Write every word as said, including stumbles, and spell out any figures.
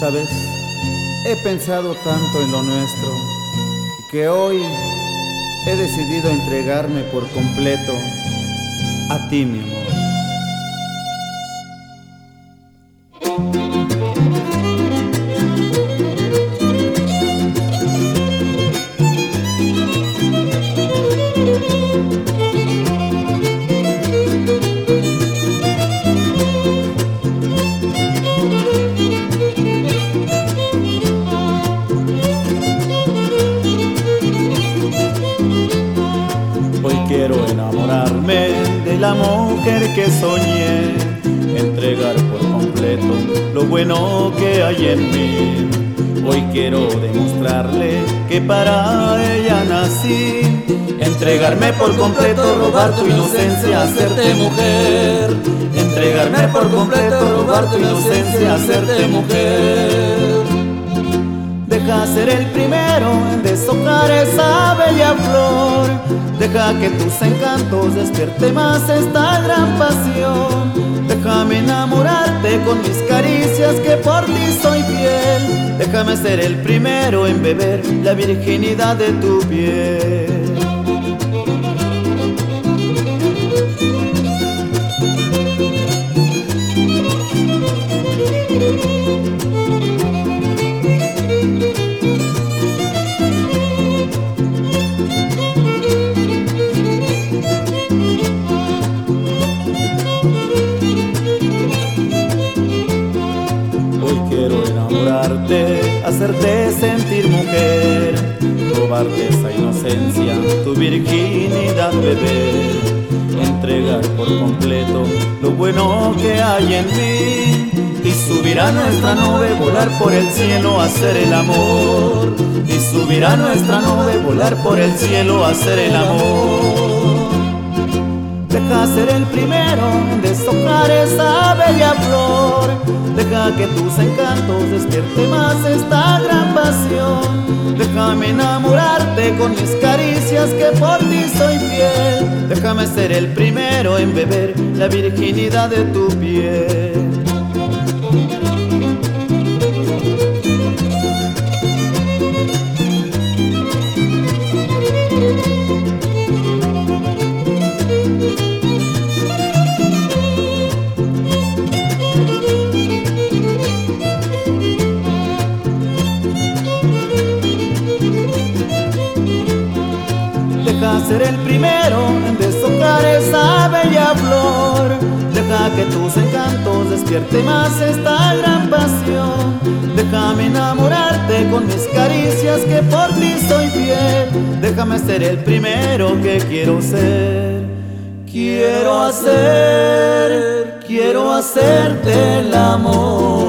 Sabes, he pensado tanto en lo nuestro que hoy he decidido entregarme por completo a ti, mi amor. Quiero enamorarme de la mujer que soñé, entregar por completo lo bueno que hay en mí. Hoy quiero demostrarle que para ella nací, entregarme por completo, robar tu inocencia, hacerte mujer. Entregarme por completo, robar tu inocencia, hacerte mujer. Deja ser el primero en deshojar esa bella flor. Deja que tus encantos despierte más esta gran pasión. Déjame enamorarte con mis caricias, que por ti soy fiel. Déjame ser el primero en beber la virginidad de tu piel. Quiero enamorarte, hacerte sentir mujer, robarte esa inocencia, tu virginidad, bebé. Entregar por completo lo bueno que hay en mí y subir a nuestra nube, volar por el cielo, hacer el amor. Y subir a nuestra nube, volar por el cielo, hacer el amor. Deja ser el primero en deshojar esa bella flor. Deja que tus encantos despierte más esta gran pasión. Déjame enamorarte con mis caricias, que por ti soy fiel. Déjame ser el primero en beber la virginidad de tu piel. Deja ser el primero en deshojar esa bella flor. Deja que tus encantos despierte más esta gran pasión. Déjame enamorarte con mis caricias, que por ti soy fiel. Déjame ser el primero que quiero ser. Quiero hacer, quiero hacerte el amor.